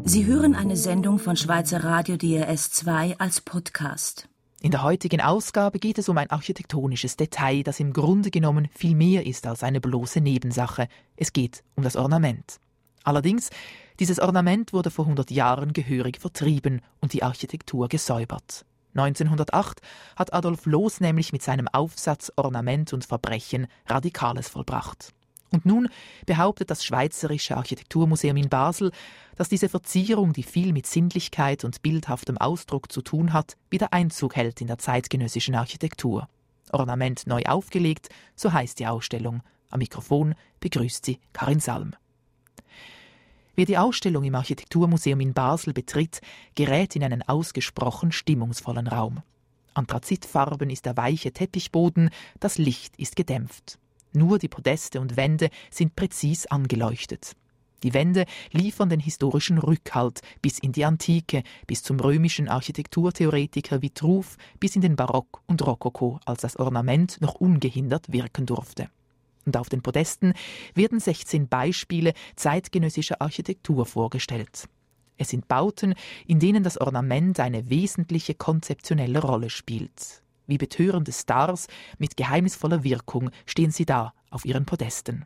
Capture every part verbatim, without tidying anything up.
Sie hören eine Sendung von Schweizer Radio D R S zwei als Podcast. In der heutigen Ausgabe geht es um ein architektonisches Detail, das im Grunde genommen viel mehr ist als eine bloße Nebensache. Es geht um das Ornament. Allerdings, dieses Ornament wurde vor hundert Jahren gehörig vertrieben und die Architektur gesäubert. neunzehnhundertacht hat Adolf Loos nämlich mit seinem Aufsatz Ornament und Verbrechen Radikales vollbracht. Und nun behauptet das Schweizerische Architekturmuseum in Basel, dass diese Verzierung, die viel mit Sinnlichkeit und bildhaftem Ausdruck zu tun hat, wieder Einzug hält in der zeitgenössischen Architektur. Ornament neu aufgelegt, so heißt die Ausstellung. Am Mikrofon begrüßt sie Karin Salm. Wer die Ausstellung im Architekturmuseum in Basel betritt, gerät in einen ausgesprochen stimmungsvollen Raum. Anthrazitfarben ist der weiche Teppichboden, das Licht ist gedämpft. Nur die Podeste und Wände sind präzis angeleuchtet. Die Wände liefern den historischen Rückhalt bis in die Antike, bis zum römischen Architekturtheoretiker Vitruv, bis in den Barock und Rokoko, als das Ornament noch ungehindert wirken durfte. Und auf den Podesten werden sechzehn Beispiele zeitgenössischer Architektur vorgestellt. Es sind Bauten, in denen das Ornament eine wesentliche konzeptionelle Rolle spielt. Wie betörende Stars mit geheimnisvoller Wirkung stehen sie da auf ihren Podesten.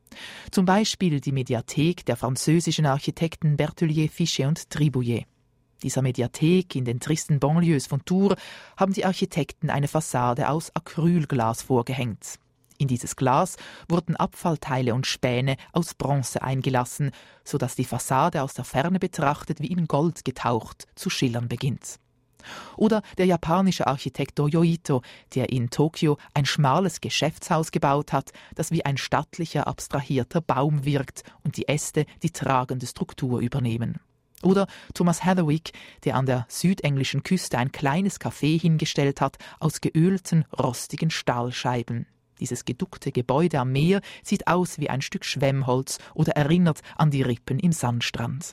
Zum Beispiel die Mediathek der französischen Architekten Berthollier, Fichet und Tribouillet. Dieser Mediathek in den tristen Banlieues von Tours haben die Architekten eine Fassade aus Acrylglas vorgehängt. In dieses Glas wurden Abfallteile und Späne aus Bronze eingelassen, sodass die Fassade aus der Ferne betrachtet wie in Gold getaucht zu schillern beginnt. Oder der japanische Architekt Toyo Ito, der in Tokio ein schmales Geschäftshaus gebaut hat, das wie ein stattlicher, abstrahierter Baum wirkt und die Äste die tragende Struktur übernehmen. Oder Thomas Heatherwick, der an der südenglischen Küste ein kleines Café hingestellt hat aus geölten, rostigen Stahlscheiben. Dieses geduckte Gebäude am Meer sieht aus wie ein Stück Schwemmholz oder erinnert an die Rippen im Sandstrand.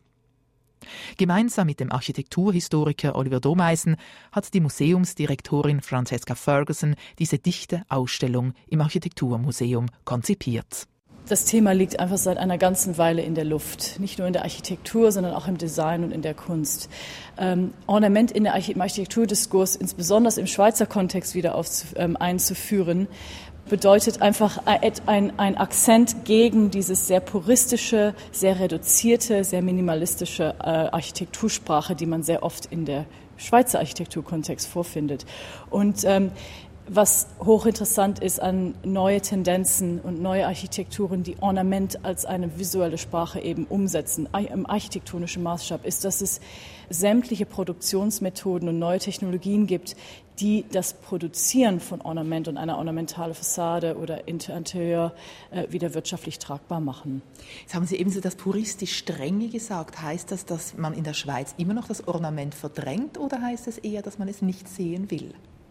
Gemeinsam mit dem Architekturhistoriker Oliver Domeisen hat die Museumsdirektorin Francesca Ferguson diese dichte Ausstellung im Architekturmuseum konzipiert. Das Thema liegt einfach seit einer ganzen Weile in der Luft, nicht nur in der Architektur, sondern auch im Design und in der Kunst. Ähm, Ornament in der Arch- im Architekturdiskurs, insbesondere im Schweizer Kontext wieder aufzu- ähm, einzuführen, bedeutet einfach ein, ein Akzent gegen dieses sehr puristische, sehr reduzierte, sehr minimalistische äh, Architektursprache, die man sehr oft in der Schweizer Architekturkontext vorfindet. Und ähm, was hochinteressant ist an neue Tendenzen und neue Architekturen, die Ornament als eine visuelle Sprache eben umsetzen, im architektonischen Maßstab, ist, dass es sämtliche Produktionsmethoden und neue Technologien gibt, die das Produzieren von Ornament und einer ornamentalen Fassade oder Interieur äh, wieder wirtschaftlich tragbar machen. Jetzt haben Sie eben so das puristisch Strenge gesagt. Heißt das, dass man in der Schweiz immer noch das Ornament verdrängt oder heißt es eher, dass man es nicht sehen will?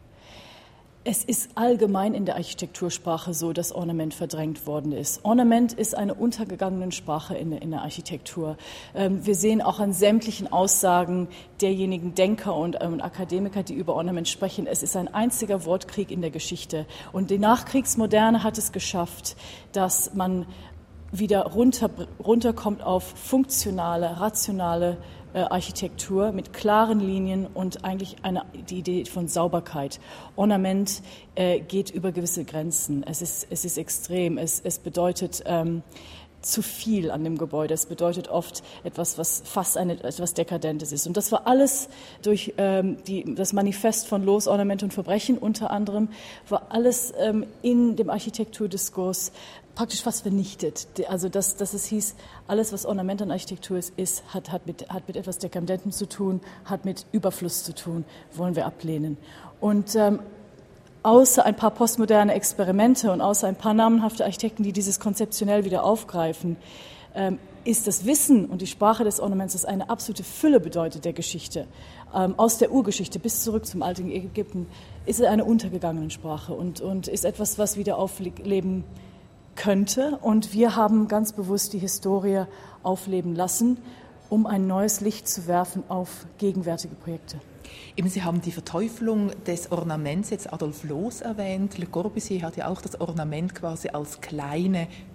Es ist allgemein in der Architektursprache so, dass Ornament verdrängt worden ist. Ornament ist eine untergegangene Sprache in der, in der Architektur. Ähm, wir sehen auch an sämtlichen Aussagen derjenigen Denker und ähm, Akademiker, die über Ornament sprechen, es ist ein einziger Wortkrieg in der Geschichte. Und die Nachkriegsmoderne hat es geschafft, dass man wieder runter, runterkommt auf funktionale, rationale Architektur mit klaren Linien und eigentlich eine, die Idee von Sauberkeit. Ornament äh, geht über gewisse Grenzen. Es ist, es ist extrem. Es, es bedeutet ähm, zu viel an dem Gebäude. Es bedeutet oft etwas, was fast eine, etwas Dekadentes ist. Und das war alles durch ähm, die, das Manifest von Loos, Ornament und Verbrechen unter anderem, war alles ähm, in dem Architekturdiskurs praktisch fast vernichtet. Also dass, dass es hieß, alles, was Ornament und Architektur ist, ist hat, hat, mit, hat mit etwas Dekadentem zu tun, hat mit Überfluss zu tun, wollen wir ablehnen. Und ähm, außer ein paar postmoderne Experimente und außer ein paar namenhafte Architekten, die dieses konzeptionell wieder aufgreifen, ähm, ist das Wissen und die Sprache des Ornaments, das eine absolute Fülle bedeutet der Geschichte, ähm, aus der Urgeschichte bis zurück zum alten Ägypten, ist eine untergegangene Sprache und, und ist etwas, was wieder aufleben könnte. Und wir haben ganz bewusst die Historie aufleben lassen, um ein neues Licht zu werfen auf gegenwärtige Projekte. Eben, Sie haben die Verteufelung des Ornaments jetzt Adolf Loos erwähnt. Le Corbusier hat ja auch das Ornament quasi als kleine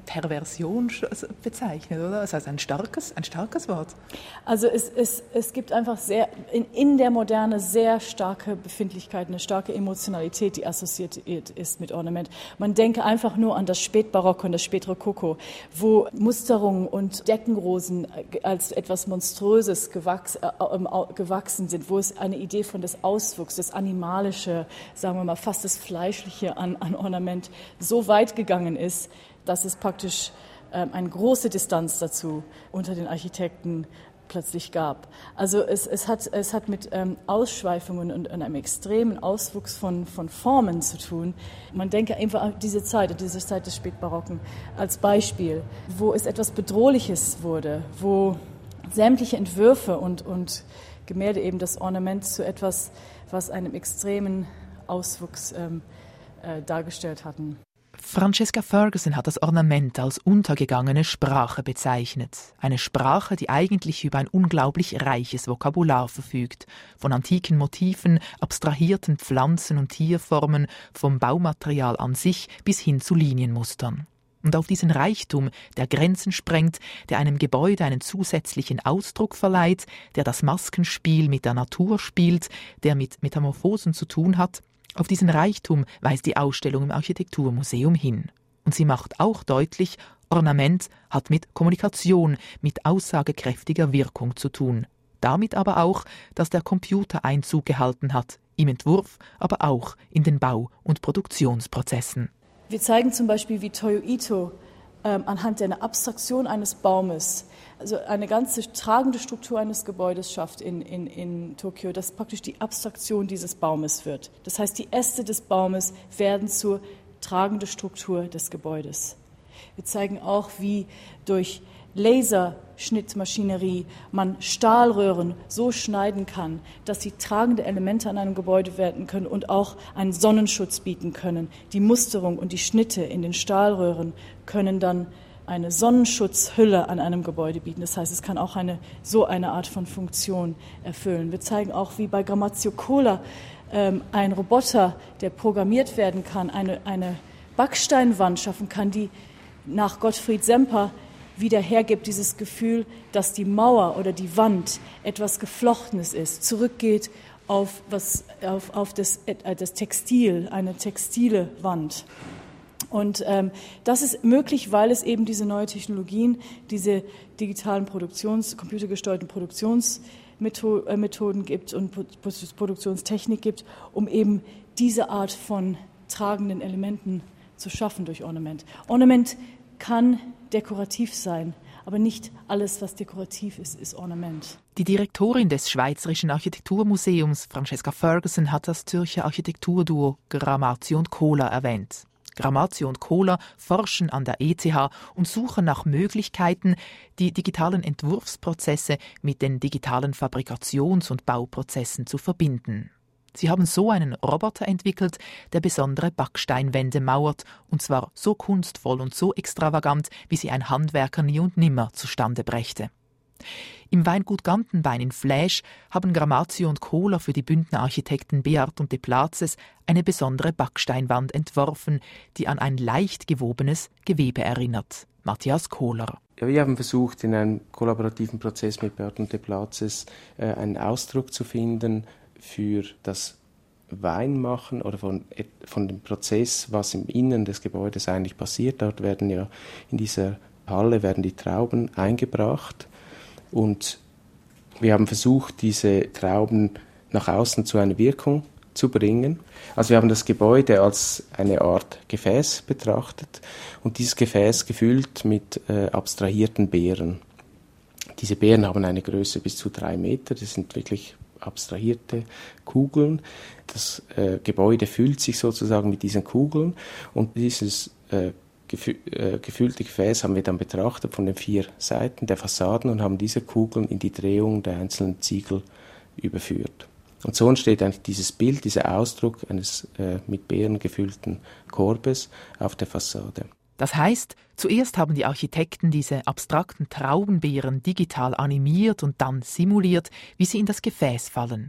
Perversion bezeichnet, oder? Das heißt ein starkes, ein starkes Wort. Also es, es, es gibt einfach sehr in, in der Moderne sehr starke Befindlichkeit, eine starke Emotionalität, die assoziiert ist mit Ornament. Man denke einfach nur an das Spätbarock und das Spätrokoko, wo Musterungen und Deckenrosen als etwas Monströses gewachs, äh, gewachsen sind, wo es eine Idee von des Auswuchs, das Animalische, sagen wir mal fast das Fleischliche an, an Ornament so weit gegangen ist, dass es praktisch ähm, eine große Distanz dazu unter den Architekten plötzlich gab. Also es, es, hat, es hat mit ähm, Ausschweifungen und, und einem extremen Auswuchs von, von Formen zu tun. Man denke einfach an diese Zeit, diese Zeit des Spätbarocken als Beispiel, wo es etwas Bedrohliches wurde, wo sämtliche Entwürfe und, und Gemälde eben das Ornament zu etwas, was einem extremen Auswuchs ähm, äh, dargestellt hatten. Francesca Ferguson hat das Ornament als untergegangene Sprache bezeichnet. Eine Sprache, die eigentlich über ein unglaublich reiches Vokabular verfügt. Von antiken Motiven, abstrahierten Pflanzen- und Tierformen, vom Baumaterial an sich bis hin zu Linienmustern. Und auf diesen Reichtum, der Grenzen sprengt, der einem Gebäude einen zusätzlichen Ausdruck verleiht, der das Maskenspiel mit der Natur spielt, der mit Metamorphosen zu tun hat, auf diesen Reichtum weist die Ausstellung im Architekturmuseum hin. Und sie macht auch deutlich, Ornament hat mit Kommunikation, mit aussagekräftiger Wirkung zu tun. Damit aber auch, dass der Computer Einzug gehalten hat, im Entwurf, aber auch in den Bau- und Produktionsprozessen. Wir zeigen zum Beispiel, wie Toyo Ito ähm, anhand der Abstraktion eines Baumes, also eine ganze tragende Struktur eines Gebäudes schafft in, in, in Tokio, dass praktisch die Abstraktion dieses Baumes wird. Das heißt, die Äste des Baumes werden zur tragenden Struktur des Gebäudes. Wir zeigen auch, wie durch Laserschnittmaschinerie man Stahlröhren so schneiden kann, dass sie tragende Elemente an einem Gebäude werden können und auch einen Sonnenschutz bieten können. Die Musterung und die Schnitte in den Stahlröhren können dann eine Sonnenschutzhülle an einem Gebäude bieten. Das heißt, es kann auch eine, so eine Art von Funktion erfüllen. Wir zeigen auch, wie bei Gramazio Cola ähm, ein Roboter, der programmiert werden kann, eine, eine Backsteinwand schaffen kann, die nach Gottfried Semper wieder hergibt, dieses Gefühl, dass die Mauer oder die Wand etwas Geflochtenes ist, zurückgeht auf, was, auf, auf das, äh, das Textil, eine textile Wand. Und ähm, das ist möglich, weil es eben diese neuen Technologien, diese digitalen Produktions-, computergesteuerten Produktionsmethoden gibt und Produktionstechnik gibt, um eben diese Art von tragenden Elementen zu schaffen durch Ornament. Ornament kann dekorativ sein, aber nicht alles, was dekorativ ist, ist Ornament. Die Direktorin des Schweizerischen Architekturmuseums, Francesca Ferguson, hat das Zürcher Architekturduo Gramazio und Cola erwähnt. Gramazio und Cola forschen an der E T H und suchen nach Möglichkeiten, die digitalen Entwurfsprozesse mit den digitalen Fabrikations- und Bauprozessen zu verbinden. Sie haben so einen Roboter entwickelt, der besondere Backsteinwände mauert, und zwar so kunstvoll und so extravagant, wie sie ein Handwerker nie und nimmer zustande brächte. Im Weingut Gantenbein in Fläsch haben Gramazio und Cola für die Bündner Architekten Beard und de Plazes eine besondere Backsteinwand entworfen, die an ein leicht gewobenes Gewebe erinnert. Matthias Kohler. Ja, wir haben versucht, in einem kollaborativen Prozess mit Beard und de Plazes äh, einen Ausdruck zu finden für das Weinmachen oder von, von dem Prozess, was im Inneren des Gebäudes eigentlich passiert. Dort werden ja in dieser Halle werden die Trauben eingebracht. Und wir haben versucht, diese Trauben nach außen zu einer Wirkung zu bringen. Also wir haben das Gebäude als eine Art Gefäß betrachtet und dieses Gefäß gefüllt mit äh, abstrahierten Beeren. Diese Beeren haben eine Größe bis zu drei Meter, das sind wirklich abstrahierte Kugeln. Das äh, Gebäude füllt sich sozusagen mit diesen Kugeln und dieses äh, gefüllte Gefäß haben wir dann betrachtet von den vier Seiten der Fassaden und haben diese Kugeln in die Drehung der einzelnen Ziegel überführt. Und so entsteht eigentlich dieses Bild, dieser Ausdruck eines äh, mit Beeren gefüllten Korbes auf der Fassade. Das heißt, zuerst haben die Architekten diese abstrakten Traubenbeeren digital animiert und dann simuliert, wie sie in das Gefäß fallen.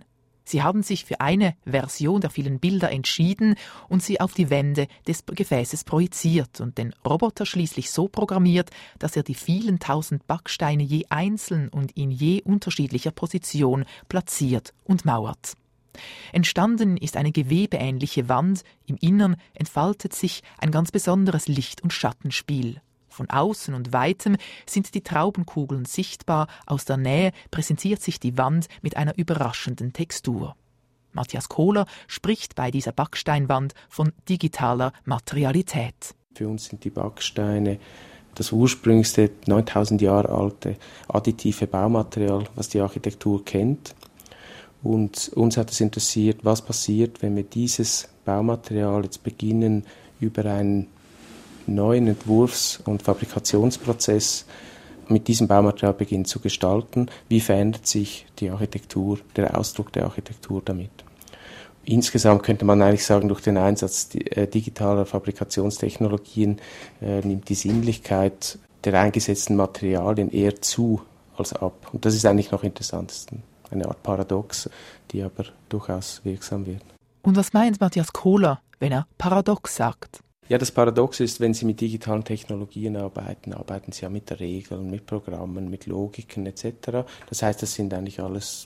Sie haben sich für eine Version der vielen Bilder entschieden und sie auf die Wände des Gefäßes projiziert und den Roboter schließlich so programmiert, dass er die vielen tausend Backsteine je einzeln und in je unterschiedlicher Position platziert und mauert. Entstanden ist eine gewebeähnliche Wand, im Innern entfaltet sich ein ganz besonderes Licht- und Schattenspiel. Von außen und weitem sind die Traubenkugeln sichtbar, aus der Nähe präsentiert sich die Wand mit einer überraschenden Textur. Matthias Kohler spricht bei dieser Backsteinwand von digitaler Materialität. Für uns sind die Backsteine das ursprünglichste, neuntausend Jahre alte additive Baumaterial, was die Architektur kennt. Und uns hat es interessiert, was passiert, wenn wir dieses Baumaterial jetzt beginnen, über einen neuen Entwurfs- und Fabrikationsprozess mit diesem Baumaterial beginnen zu gestalten. Wie verändert sich die Architektur, der Ausdruck der Architektur damit? Insgesamt könnte man eigentlich sagen, durch den Einsatz digitaler Fabrikationstechnologien äh, nimmt die Sinnlichkeit der eingesetzten Materialien eher zu als ab. Und das ist eigentlich noch interessant. Das ist eine Art Paradox, die aber durchaus wirksam wird. Und was meint Matthias Kohler, wenn er Paradox sagt? Ja, das Paradox ist, wenn Sie mit digitalen Technologien arbeiten, arbeiten Sie ja mit Regeln, mit Programmen, mit Logiken et cetera. Das heißt, das sind eigentlich alles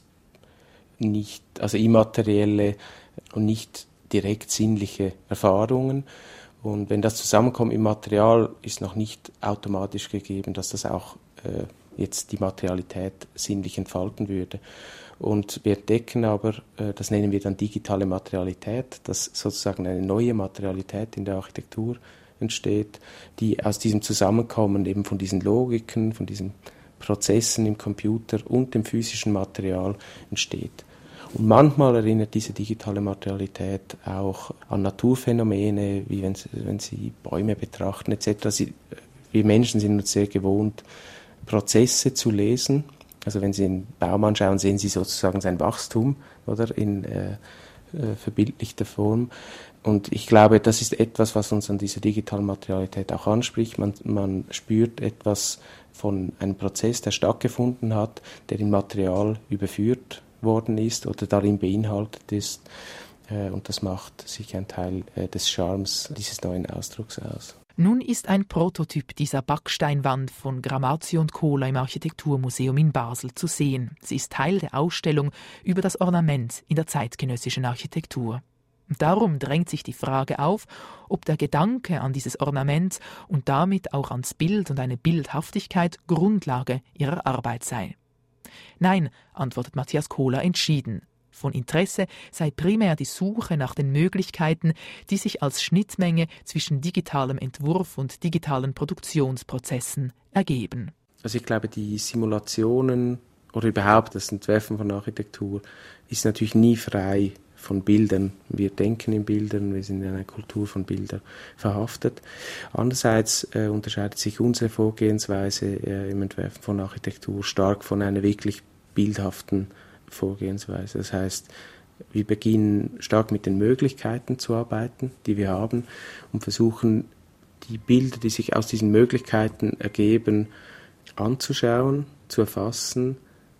nicht, also immaterielle und nicht direkt sinnliche Erfahrungen. Und wenn das zusammenkommt im Material, ist noch nicht automatisch gegeben, dass das auch äh, jetzt die Materialität sinnlich entfalten würde. Und wir entdecken aber, das nennen wir dann digitale Materialität, dass sozusagen eine neue Materialität in der Architektur entsteht, die aus diesem Zusammenkommen eben von diesen Logiken, von diesen Prozessen im Computer und dem physischen Material entsteht. Und manchmal erinnert diese digitale Materialität auch an Naturphänomene, wie wenn Sie, wenn Sie Bäume betrachten et cetera. Sie, wir Menschen sind uns sehr gewohnt, Prozesse zu lesen. Also wenn Sie einen Baum anschauen, sehen Sie sozusagen sein Wachstum, oder, in äh, äh, verbildlichter Form. Und ich glaube, das ist etwas, was uns an dieser digitalen Materialität auch anspricht. Man, man spürt etwas von einem Prozess, der stattgefunden hat, der in Material überführt worden ist oder darin beinhaltet ist. Äh, und das macht sicher ein Teil äh, des Charmes dieses neuen Ausdrucks aus. Nun ist ein Prototyp dieser Backsteinwand von Gramazio und Kohler im Architekturmuseum in Basel zu sehen. Sie ist Teil der Ausstellung über das Ornament in der zeitgenössischen Architektur. Und darum drängt sich die Frage auf, ob der Gedanke an dieses Ornament und damit auch ans Bild und eine Bildhaftigkeit Grundlage ihrer Arbeit sei. Nein, antwortet Matthias Kohler entschieden. Von Interesse sei primär die Suche nach den Möglichkeiten, die sich als Schnittmenge zwischen digitalem Entwurf und digitalen Produktionsprozessen ergeben. Also ich glaube, die Simulationen oder überhaupt das Entwerfen von Architektur ist natürlich nie frei von Bildern. Wir denken in Bildern, wir sind in einer Kultur von Bildern verhaftet. Andererseits äh, unterscheidet sich unsere Vorgehensweise äh, im Entwerfen von Architektur stark von einer wirklich bildhaften Vorgehensweise. Das heißt, wir beginnen stark mit den Möglichkeiten zu arbeiten, die wir haben, und versuchen, die Bilder, die sich aus diesen Möglichkeiten ergeben, anzuschauen, zu erfassen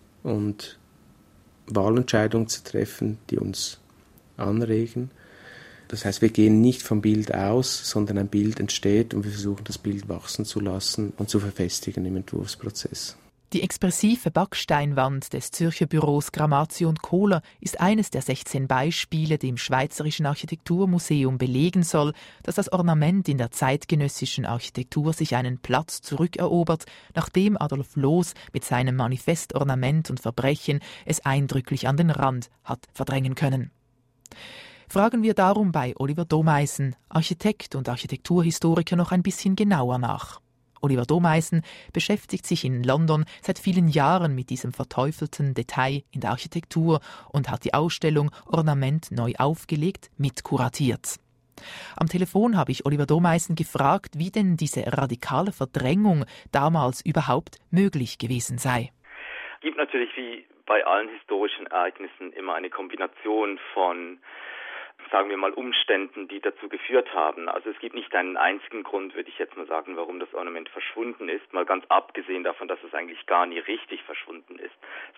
und Wahlentscheidungen zu treffen, die uns anregen. Das heißt, wir gehen nicht vom Bild aus, sondern ein Bild entsteht und wir versuchen, das Bild wachsen zu lassen und zu verfestigen im Entwurfsprozess. Die expressive Backsteinwand des Zürcher Büros Gramazio und Kohler ist eines der sechzehn Beispiele, die im Schweizerischen Architekturmuseum belegen soll, dass das Ornament in der zeitgenössischen Architektur sich einen Platz zurückerobert, nachdem Adolf Loos mit seinem Manifest Ornament und Verbrechen es eindrücklich an den Rand hat verdrängen können. Fragen wir darum bei Oliver Domeisen, Architekt und Architekturhistoriker, noch ein bisschen genauer nach. Oliver Domeisen beschäftigt sich in London seit vielen Jahren mit diesem verteufelten Detail in der Architektur und hat die Ausstellung Ornament neu aufgelegt mitkuratiert. Am Telefon habe ich Oliver Domeisen gefragt, wie denn diese radikale Verdrängung damals überhaupt möglich gewesen sei. Es gibt natürlich wie bei allen historischen Ereignissen immer eine Kombination von, sagen wir mal, Umständen, die dazu geführt haben. Also es gibt nicht einen einzigen Grund, würde ich jetzt mal sagen, warum das Ornament verschwunden ist, mal ganz abgesehen davon, dass es eigentlich gar nie richtig verschwunden ist. Es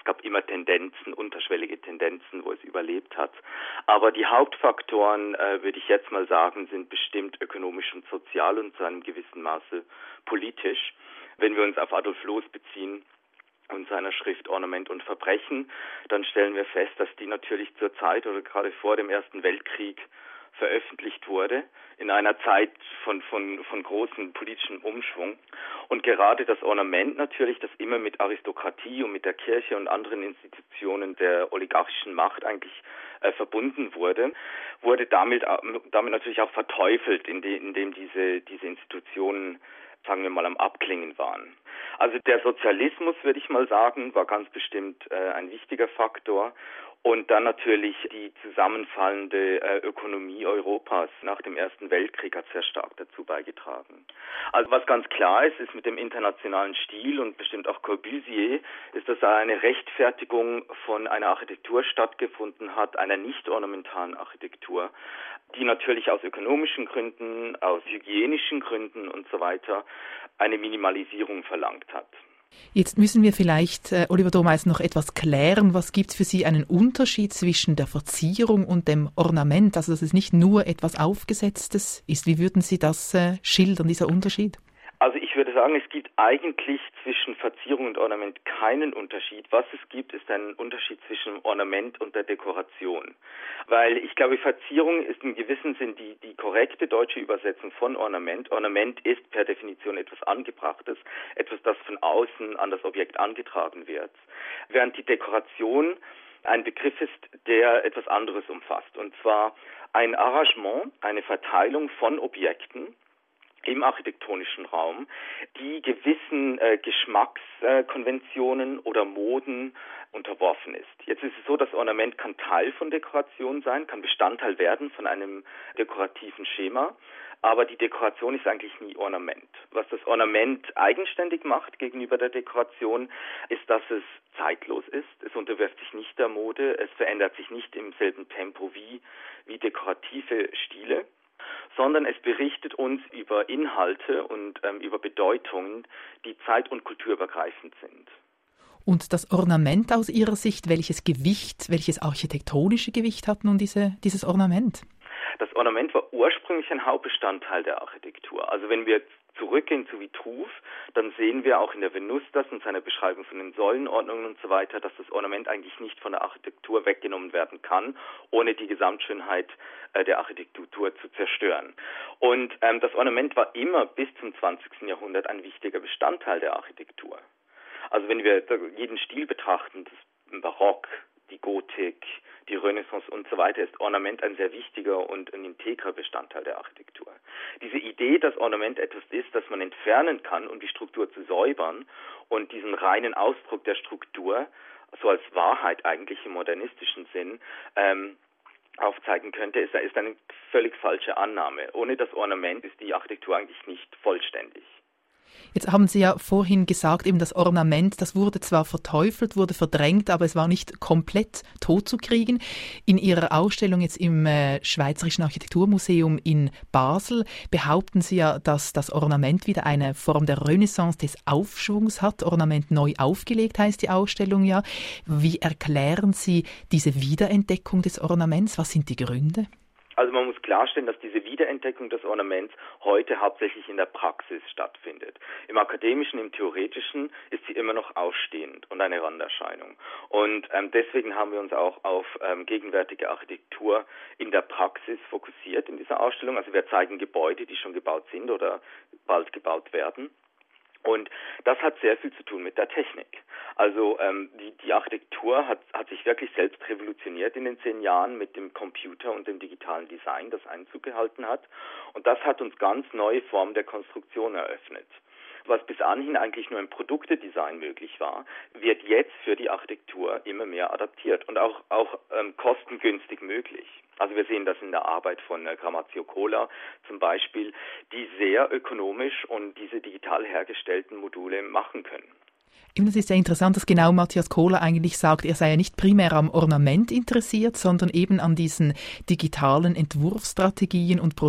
gab immer Tendenzen, unterschwellige Tendenzen, wo es überlebt hat. Aber die Hauptfaktoren, äh, würde ich jetzt mal sagen, sind bestimmt ökonomisch und sozial und zu einem gewissen Maße politisch. Wenn wir uns auf Adolf Loos beziehen und seiner Schrift Ornament und Verbrechen, dann stellen wir fest, dass die natürlich zur Zeit oder gerade vor dem Ersten Weltkrieg veröffentlicht wurde, in einer Zeit von, von, von großem politischem Umschwung. Und gerade das Ornament natürlich, das immer mit Aristokratie und mit der Kirche und anderen Institutionen der oligarchischen Macht eigentlich äh, verbunden wurde, wurde damit, damit natürlich auch verteufelt, indem, indem diese, diese Institutionen, sagen wir mal, am Abklingen waren. Also der Sozialismus, würde ich mal sagen, war ganz bestimmt äh, ein wichtiger Faktor. Und dann natürlich die zusammenfallende äh, Ökonomie Europas nach dem Ersten Weltkrieg hat sehr stark dazu beigetragen. Also was ganz klar ist, ist mit dem internationalen Stil und bestimmt auch Corbusier, ist, dass da eine Rechtfertigung von einer Architektur stattgefunden hat, einer nicht ornamentalen Architektur, die natürlich aus ökonomischen Gründen, aus hygienischen Gründen und so weiter eine Minimalisierung verlangt hat. Jetzt müssen wir vielleicht, äh, Oliver Domeisen, noch etwas klären. Was gibt es für Sie einen Unterschied zwischen der Verzierung und dem Ornament? Also, dass es nicht nur etwas Aufgesetztes ist. Wie würden Sie das äh, schildern, dieser Unterschied? Also ich würde sagen, es gibt eigentlich zwischen Verzierung und Ornament keinen Unterschied. Was es gibt, ist ein Unterschied zwischen dem Ornament und der Dekoration. Weil ich glaube, Verzierung ist im gewissen Sinn die, die korrekte deutsche Übersetzung von Ornament. Ornament ist per Definition etwas Angebrachtes, etwas, das von außen an das Objekt angetragen wird. Während die Dekoration ein Begriff ist, der etwas anderes umfasst. Und zwar ein Arrangement, eine Verteilung von Objekten im architektonischen Raum, die gewissen äh, Geschmackskonventionen äh, oder Moden unterworfen ist. Jetzt ist es so, das Ornament kann Teil von Dekoration sein, kann Bestandteil werden von einem dekorativen Schema, aber die Dekoration ist eigentlich nie Ornament. Was das Ornament eigenständig macht gegenüber der Dekoration, ist, dass es zeitlos ist. Es unterwirft sich nicht der Mode, es verändert sich nicht im selben Tempo wie, wie dekorative Stile, sondern es berichtet uns über Inhalte und ähm, über Bedeutungen, die zeit- und kulturübergreifend sind. Und das Ornament aus Ihrer Sicht, welches Gewicht, welches architektonische Gewicht hat nun diese, dieses Ornament? Das Ornament war ursprünglich ein Hauptbestandteil der Architektur. Also wenn wir zurückgehen zu Vitruv, dann sehen wir auch in der Venustas und seiner Beschreibung von den Säulenordnungen und so weiter, dass das Ornament eigentlich nicht von der Architektur weggenommen werden kann, ohne die Gesamtschönheit äh, der Architektur zu zerstören. Und ähm, das Ornament war immer bis zum zwanzigsten Jahrhundert ein wichtiger Bestandteil der Architektur. Also wenn wir jeden Stil betrachten, das Barock, die Gotik, die Renaissance und so weiter, ist Ornament ein sehr wichtiger und ein integrer Bestandteil der Architektur. Diese Idee, dass Ornament etwas ist, das man entfernen kann, um die Struktur zu säubern und diesen reinen Ausdruck der Struktur, so als Wahrheit eigentlich im modernistischen Sinn, ähm, aufzeigen könnte, ist, ist eine völlig falsche Annahme. Ohne das Ornament ist die Architektur eigentlich nicht vollständig. Jetzt haben Sie ja vorhin gesagt, eben das Ornament, das wurde zwar verteufelt, wurde verdrängt, aber es war nicht komplett totzukriegen. In Ihrer Ausstellung jetzt im äh, Schweizerischen Architekturmuseum in Basel behaupten Sie ja, dass das Ornament wieder eine Form der Renaissance des Aufschwungs hat. Ornament neu aufgelegt heißt die Ausstellung ja. Wie erklären Sie diese Wiederentdeckung des Ornaments? Was sind die Gründe? Also man muss klarstellen, dass diese Wiederentdeckung des Ornaments heute hauptsächlich in der Praxis stattfindet. Im Akademischen, im Theoretischen ist sie immer noch ausstehend und eine Randerscheinung. Und ähm, deswegen haben wir uns auch auf ähm, gegenwärtige Architektur in der Praxis fokussiert in dieser Ausstellung. Also wir zeigen Gebäude, die schon gebaut sind oder bald gebaut werden. Und das hat sehr viel zu tun mit der Technik. Also ähm, die, die Architektur hat, hat sich wirklich selbst revolutioniert in den zehn Jahren mit dem Computer und dem digitalen Design, das Einzug gehalten hat. Und das hat uns ganz neue Formen der Konstruktion eröffnet. Was bis anhin eigentlich nur im Produktedesign möglich war, wird jetzt für die Architektur immer mehr adaptiert und auch, auch ähm, kostengünstig möglich. Also wir sehen das in der Arbeit von äh, Gramazio Cola zum Beispiel, die sehr ökonomisch und diese digital hergestellten Module machen können. Das ist ja interessant, dass genau Matthias Kohler eigentlich sagt, er sei ja nicht primär am Ornament interessiert, sondern eben an diesen digitalen Entwurfsstrategien und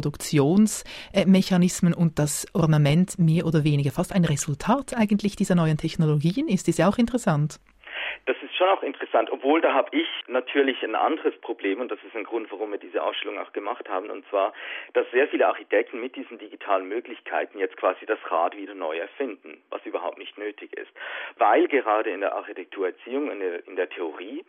Produktionsmechanismen und das Ornament mehr oder weniger fast ein Resultat eigentlich dieser neuen Technologien ist. Ist ja auch interessant. Das ist schon auch interessant, obwohl da habe ich natürlich ein anderes Problem und das ist ein Grund, warum wir diese Ausstellung auch gemacht haben, und zwar, dass sehr viele Architekten mit diesen digitalen Möglichkeiten jetzt quasi das Rad wieder neu erfinden, was überhaupt nicht nötig ist, weil gerade in der Architekturerziehung, in der, in der Theorie,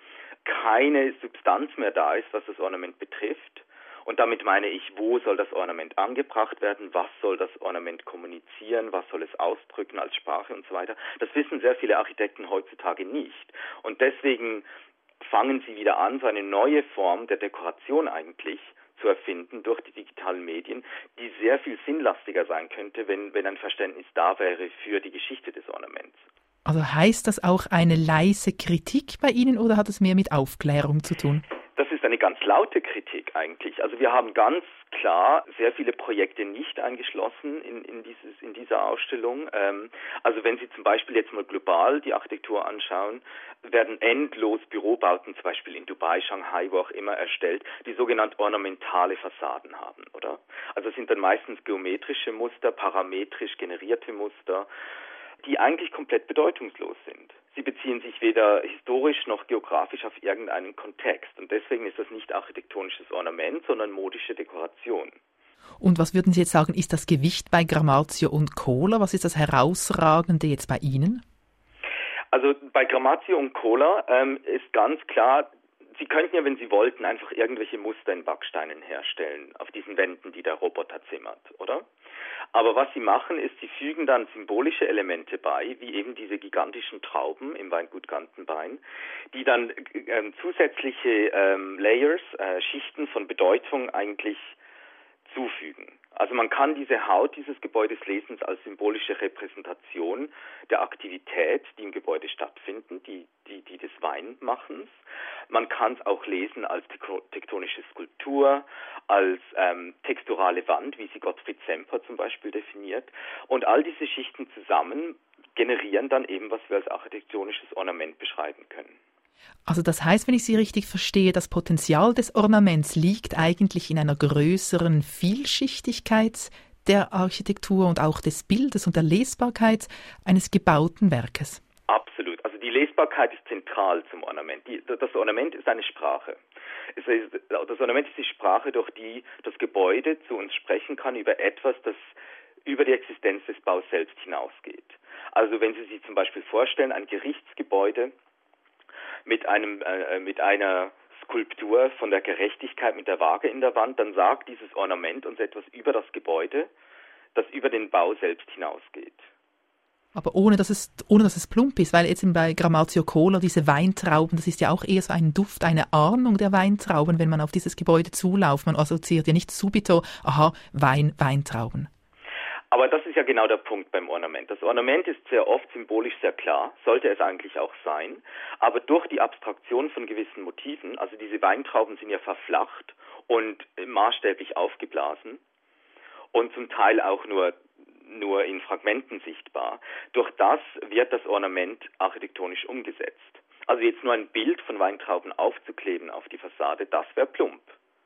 keine Substanz mehr da ist, was das Ornament betrifft. Und damit meine ich, wo soll das Ornament angebracht werden, was soll das Ornament kommunizieren, was soll es ausdrücken als Sprache und so weiter. Das wissen sehr viele Architekten heutzutage nicht. Und deswegen fangen sie wieder an, so eine neue Form der Dekoration eigentlich zu erfinden durch die digitalen Medien, die sehr viel sinnlastiger sein könnte, wenn, wenn ein Verständnis da wäre für die Geschichte des Ornaments. Also heißt das auch eine leise Kritik bei Ihnen oder hat es mehr mit Aufklärung zu tun? Das ist eine ganz laute Kritik eigentlich. Also wir haben ganz klar sehr viele Projekte nicht eingeschlossen in, in, dieses, in dieser Ausstellung. Ähm, also wenn Sie zum Beispiel jetzt mal global die Architektur anschauen, werden endlos Bürobauten zum Beispiel in Dubai, Shanghai, wo auch immer erstellt, die sogenannte ornamentale Fassaden haben, oder? Also es sind dann meistens geometrische Muster, parametrisch generierte Muster, die eigentlich komplett bedeutungslos sind. Sie beziehen sich weder historisch noch geografisch auf irgendeinen Kontext. Und deswegen ist das nicht architektonisches Ornament, sondern modische Dekoration. Und was würden Sie jetzt sagen, ist das Gewicht bei Grammatio und Kohler? Was ist das Herausragende jetzt bei Ihnen? Also bei Grammatio und Kohler ähm, ist ganz klar, Sie könnten ja, wenn Sie wollten, einfach irgendwelche Muster in Backsteinen herstellen, auf diesen Wänden, die der Roboter zimmert, oder? Aber was sie machen, ist, sie fügen dann symbolische Elemente bei, wie eben diese gigantischen Trauben im Weingut Gantenbein, die dann äh, zusätzliche ähm, Layers, äh, Schichten von Bedeutung eigentlich zufügen. Also man kann diese Haut dieses Gebäudes lesen als symbolische Repräsentation der Aktivität, die im Gebäude stattfinden, die, die, die des Weinmachens. Man kann es auch lesen als tektonische Skulptur, als ähm, texturale Wand, wie sie Gottfried Semper zum Beispiel definiert. Und all diese Schichten zusammen generieren dann eben, was wir als architektonisches Ornament beschreiben können. Also das heißt, wenn ich Sie richtig verstehe, das Potenzial des Ornaments liegt eigentlich in einer größeren Vielschichtigkeit der Architektur und auch des Bildes und der Lesbarkeit eines gebauten Werkes. Absolut. Also die Lesbarkeit ist zentral zum Ornament. Die, das Ornament ist eine Sprache. Es ist, das Ornament ist die Sprache, durch die das Gebäude zu uns sprechen kann über etwas, das über die Existenz des Baus selbst hinausgeht. Also wenn Sie sich zum Beispiel vorstellen, ein Gerichtsgebäude mit einem äh, mit einer Skulptur von der Gerechtigkeit mit der Waage in der Wand, dann sagt dieses Ornament uns etwas über das Gebäude, das über den Bau selbst hinausgeht. Aber ohne dass es ohne dass es plump ist, weil jetzt bei Grammatio Kohler diese Weintrauben, das ist ja auch eher so ein Duft, eine Ahnung der Weintrauben, wenn man auf dieses Gebäude zulauft. Man assoziiert ja nicht subito, aha, Wein, Weintrauben. Aber das ist ja genau der Punkt beim Ornament. Das Ornament ist sehr oft symbolisch sehr klar, sollte es eigentlich auch sein, aber durch die Abstraktion von gewissen Motiven, also diese Weintrauben sind ja verflacht und maßstäblich aufgeblasen und zum Teil auch nur, nur in Fragmenten sichtbar, durch das wird das Ornament architektonisch umgesetzt. Also jetzt nur ein Bild von Weintrauben aufzukleben auf die Fassade, das wäre plump.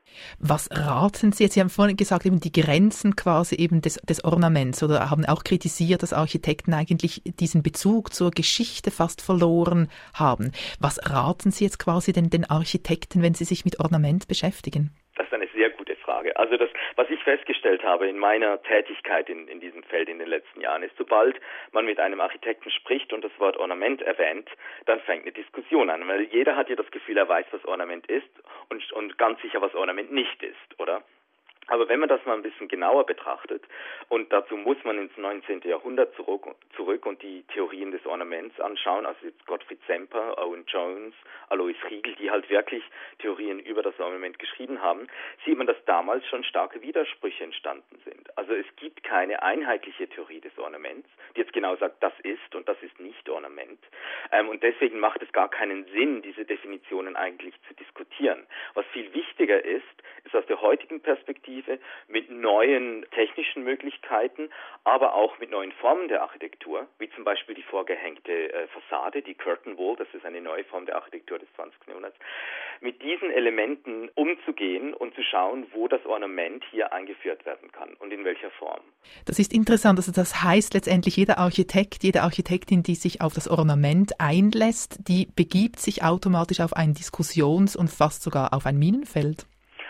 Was raten Sie jetzt? Sie haben vorhin gesagt, eben die Grenzen quasi eben des, des Ornaments oder haben auch kritisiert, dass Architekten eigentlich diesen Bezug zur Geschichte fast verloren haben. Was raten Sie jetzt quasi den, den Architekten, wenn sie sich mit Ornament beschäftigen? Das ist eine sehr gute Frage. Also das, was ich festgestellt habe in meiner Tätigkeit in, in diesem Feld in den letzten Jahren, ist, sobald man mit einem Architekten spricht und das Wort Ornament erwähnt, dann fängt eine Diskussion an. Weil jeder hat ja das Gefühl, er weiß, was Ornament ist und, und ganz sicher, was Ornament nicht ist, oder? Aber wenn man das mal ein bisschen genauer betrachtet, und dazu muss man ins neunzehnten Jahrhundert zurück, zurück und die Theorien des Ornaments anschauen, also jetzt Gottfried Semper, Owen Jones, Alois Riegel, die halt wirklich Theorien über das Ornament geschrieben haben, sieht man, dass damals schon starke Widersprüche entstanden sind. Also es gibt keine einheitliche Theorie des Ornaments, die jetzt genau sagt, das ist und das ist nicht Ornament. Ähm, und deswegen macht es gar keinen Sinn, diese Definitionen eigentlich zu diskutieren. Was viel wichtiger ist, ist aus der heutigen Perspektive mit neuen technischen Möglichkeiten, aber auch mit neuen Formen der Architektur, wie zum Beispiel die vorgehängte äh, Fassade, die Curtain Wall, das ist eine neue Form der Architektur des zwanzigsten Jahrhunderts, mit diesen Elementen umzugehen und zu schauen, wo das Ornament hier eingeführt werden kann und in welcher Form. Das ist interessant, also das heißt letztendlich jeder Architekt, jede Architektin, die sich auf das Ornament einlässt, die begibt sich automatisch auf ein Diskussions- und fast sogar auf ein Minenfeld?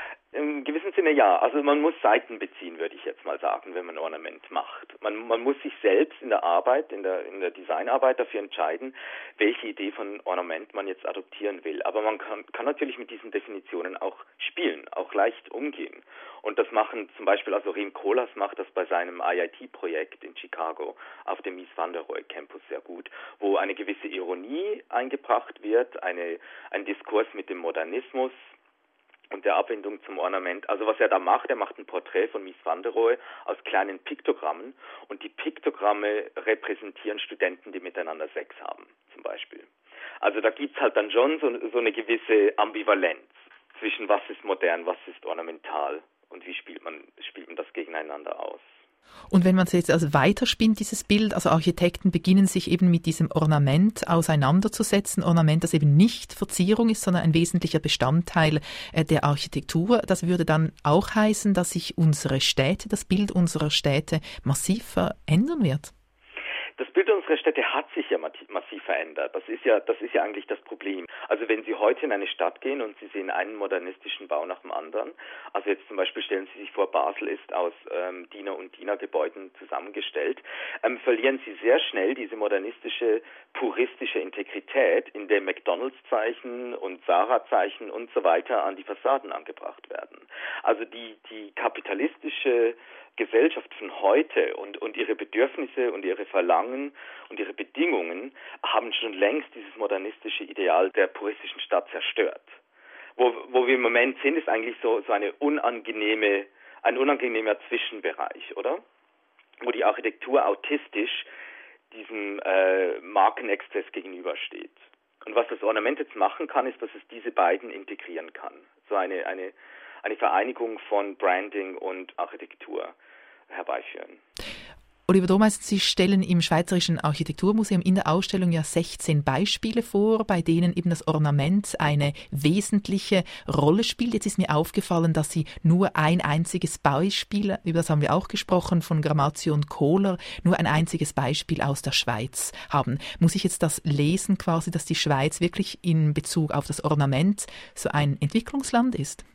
Im gewissen Sinne ja. Also man muss Seiten beziehen, würde ich jetzt mal sagen, wenn man Ornament macht. Man, man muss sich selbst in der Arbeit, in der, in der Designarbeit dafür entscheiden, welche Idee von Ornament man jetzt adoptieren will. Aber man kann, kann natürlich mit diesen Definitionen auch spielen, auch leicht umgehen. Und das machen zum Beispiel, also Rem Koolhaas macht das bei seinem I I T-Projekt in Chicago auf dem Mies van der Rohe Campus sehr gut, wo eine gewisse Ironie eingebracht wird, eine, ein Diskurs mit dem Modernismus und der Abwendung zum Ornament. Also was er da macht, er macht ein Porträt von Mies van der Rohe aus kleinen Piktogrammen und die Piktogramme repräsentieren Studenten, die miteinander Sex haben, zum Beispiel. Also da gibt's halt dann schon so, so eine gewisse Ambivalenz zwischen was ist modern, was ist ornamental und wie spielt man, spielt man das gegeneinander aus. Und wenn man es jetzt also weiterspinnt, dieses Bild, also Architekten beginnen sich eben mit diesem Ornament auseinanderzusetzen, Ornament, das eben nicht Verzierung ist, sondern ein wesentlicher Bestandteil äh, der Architektur. Das würde dann auch heißen, dass sich unsere Städte, das Bild unserer Städte massiv verändern wird. Das Bild unserer Städte hat sich ja massiv verändert. Das ist ja, das ist ja eigentlich das Problem. Also wenn Sie heute in eine Stadt gehen und Sie sehen einen modernistischen Bau nach dem anderen, also jetzt zum Beispiel stellen Sie sich vor, Basel ist aus ähm, Diener- und Dienergebäuden zusammengestellt, ähm, verlieren Sie sehr schnell diese modernistische, puristische Integrität, in der McDonalds-Zeichen und Zara-Zeichen und so weiter an die Fassaden angebracht werden. Also die, die kapitalistische Gesellschaft von heute und, und ihre Bedürfnisse und ihre Verlangen und ihre Bedingungen haben schon längst dieses modernistische Ideal der puristischen Stadt zerstört. Wo, wo wir im Moment sind, ist eigentlich so, so eine unangenehme, ein unangenehmer Zwischenbereich, oder? Wo die Architektur autistisch diesem äh, Markenexzess gegenübersteht. Und was das Ornament jetzt machen kann, ist, dass es diese beiden integrieren kann. So eine, eine eine Vereinigung von Branding und Architektur herbeiführen. Oliver Domeisen, Sie stellen im Schweizerischen Architekturmuseum in der Ausstellung ja sechzehn Beispiele vor, bei denen eben das Ornament eine wesentliche Rolle spielt. Jetzt ist mir aufgefallen, dass Sie nur ein einziges Beispiel, über das haben wir auch gesprochen, von Gramazio und Kohler, nur ein einziges Beispiel aus der Schweiz haben. Muss ich jetzt das lesen quasi, dass die Schweiz wirklich in Bezug auf das Ornament so ein Entwicklungsland ist?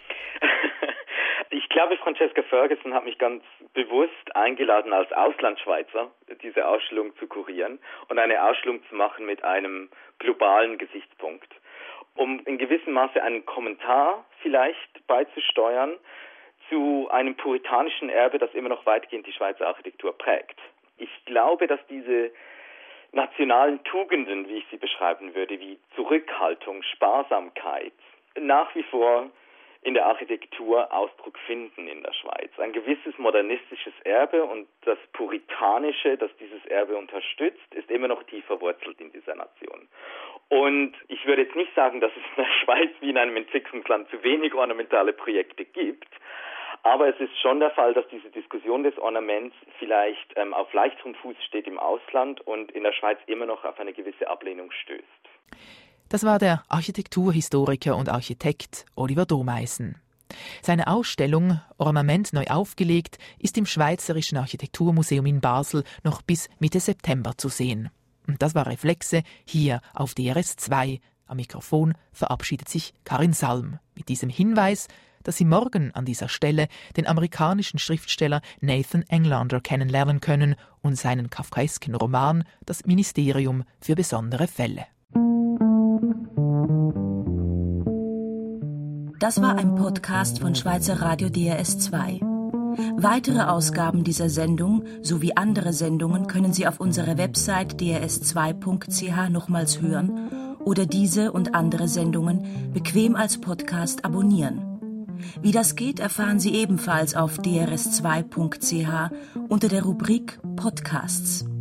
Ich glaube, Francesca Ferguson hat mich ganz bewusst eingeladen, als Auslandschweizer diese Ausstellung zu kurieren und eine Ausstellung zu machen mit einem globalen Gesichtspunkt, um in gewissem Maße einen Kommentar vielleicht beizusteuern zu einem puritanischen Erbe, das immer noch weitgehend die Schweizer Architektur prägt. Ich glaube, dass diese nationalen Tugenden, wie ich sie beschreiben würde, wie Zurückhaltung, Sparsamkeit, nach wie vor in der Architektur Ausdruck finden in der Schweiz. Ein gewisses modernistisches Erbe und das Puritanische, das dieses Erbe unterstützt, ist immer noch tief verwurzelt in dieser Nation. Und ich würde jetzt nicht sagen, dass es in der Schweiz wie in einem Entwicklungsland zu wenig ornamentale Projekte gibt, aber es ist schon der Fall, dass diese Diskussion des Ornaments vielleicht ähm, auf leichterem Fuß steht im Ausland und in der Schweiz immer noch auf eine gewisse Ablehnung stößt. Das war der Architekturhistoriker und Architekt Oliver Domeisen. Seine Ausstellung »Ornament neu aufgelegt« ist im Schweizerischen Architekturmuseum in Basel noch bis Mitte September zu sehen. Und das war Reflexe hier auf D R S zwei. Am Mikrofon verabschiedet sich Karin Salm mit diesem Hinweis, dass Sie morgen an dieser Stelle den amerikanischen Schriftsteller Nathan Englander kennenlernen können und seinen kafkaesken Roman »Das Ministerium für besondere Fälle«. Das war ein Podcast von Schweizer Radio D R S zwei. Weitere Ausgaben dieser Sendung sowie andere Sendungen können Sie auf unserer Website d r s zwei punkt c h nochmals hören oder diese und andere Sendungen bequem als Podcast abonnieren. Wie das geht, erfahren Sie ebenfalls auf d r s zwei punkt c h unter der Rubrik Podcasts.